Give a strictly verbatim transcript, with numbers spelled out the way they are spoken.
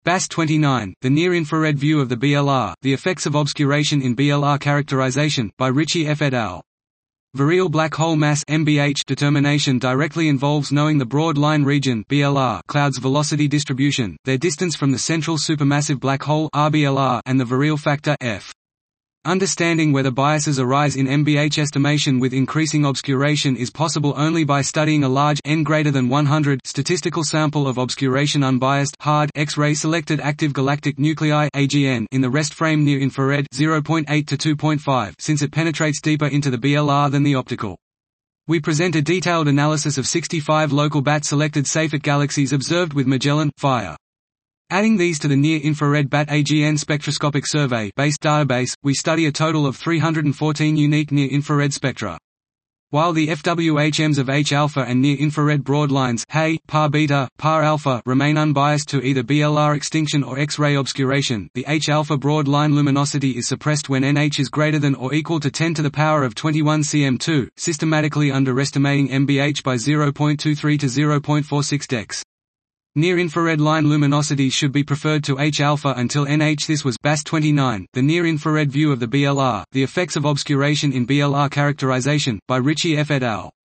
B A S twenty-nine, The Near-Infrared View of the B L R, The Effects of Obscuration in B L R Characterization, by Ritchie F. et al. Virial black hole mass M B H determination directly involves knowing the broad line region B L R clouds' velocity distribution, their distance from the central supermassive black hole R B L R, and the virial factor F. Understanding whether biases arise in M B H estimation with increasing obscuration is possible only by studying a large n greater than one hundred statistical sample of obscuration unbiased hard X-ray selected active galactic nuclei A G N in the rest frame near infrared zero point eight to two point five, since it penetrates deeper into the B L R than the optical. We present a detailed analysis of sixty-five local B A T selected Seyfert galaxies observed with Magellan Fire. Adding these to the Near-Infrared B A T A G N Spectroscopic Survey base database, we study a total of three hundred fourteen unique near-infrared spectra. While the F W H Ms of H-alpha and near-infrared broadlines H A, P A beta, P A alpha remain unbiased to either B L R extinction or X-ray obscuration, the H-alpha broad line luminosity is suppressed when N H is greater than or equal to ten to the power of twenty-one centimeters two, systematically underestimating M B H by zero point two three to zero point four six decs. Near-infrared line luminosities should be preferred to H-alpha until N H. This was B A S twenty-nine, The Near-Infrared View of the B L R, The Effects of Obscuration in B L R Characterization, by Ritchie F. et al.